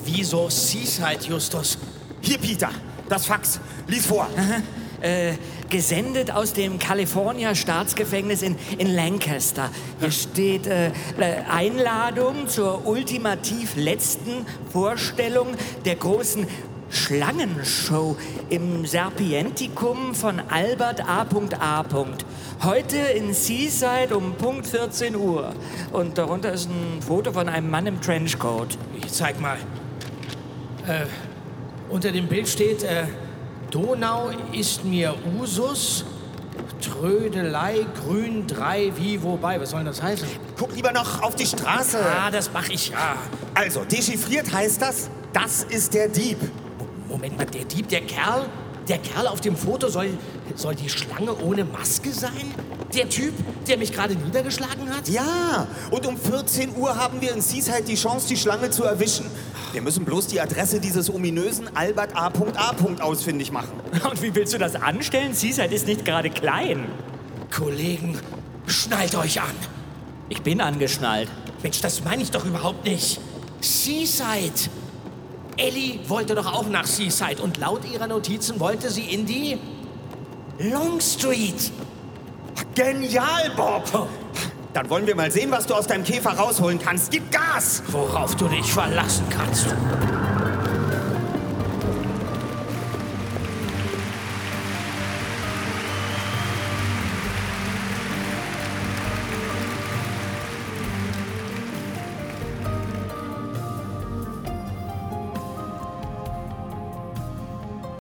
Wieso Seaside, Justus? Hier, Peter, das Fax. Lies vor. Gesendet aus dem California Staatsgefängnis in Lancaster. Hier steht Einladung zur ultimativ letzten Vorstellung der großen Schlangenshow im Serpientikum von Albert A.A. Heute in Seaside um Punkt 14 Uhr. Und darunter ist ein Foto von einem Mann im Trenchcoat. Ich zeig mal. Unter dem Bild steht, Donau ist mir Usus, Trödelei, Grün, 3, wie, wobei. Was soll denn das heißen? Guck lieber noch auf die Straße. Ah, das mach ich ja. Also, dechiffriert heißt das ist der Dieb. Moment mal, der Dieb, der Kerl auf dem Foto soll die Schlange ohne Maske sein? Der Typ, der mich gerade niedergeschlagen hat? Ja, und um 14 Uhr haben wir in Seaside die Chance, die Schlange zu erwischen. Wir müssen bloß die Adresse dieses ominösen Albert A.A. ausfindig machen. Und wie willst du das anstellen? Seaside ist nicht gerade klein. Kollegen, schnallt euch an. Ich bin angeschnallt. Mensch, das meine ich doch überhaupt nicht. Seaside. Ellie wollte doch auch nach Seaside und laut ihrer Notizen wollte sie in die Long Street. Genial, Bob! Dann wollen wir mal sehen, was du aus deinem Käfer rausholen kannst. Gib Gas! Worauf du dich verlassen kannst.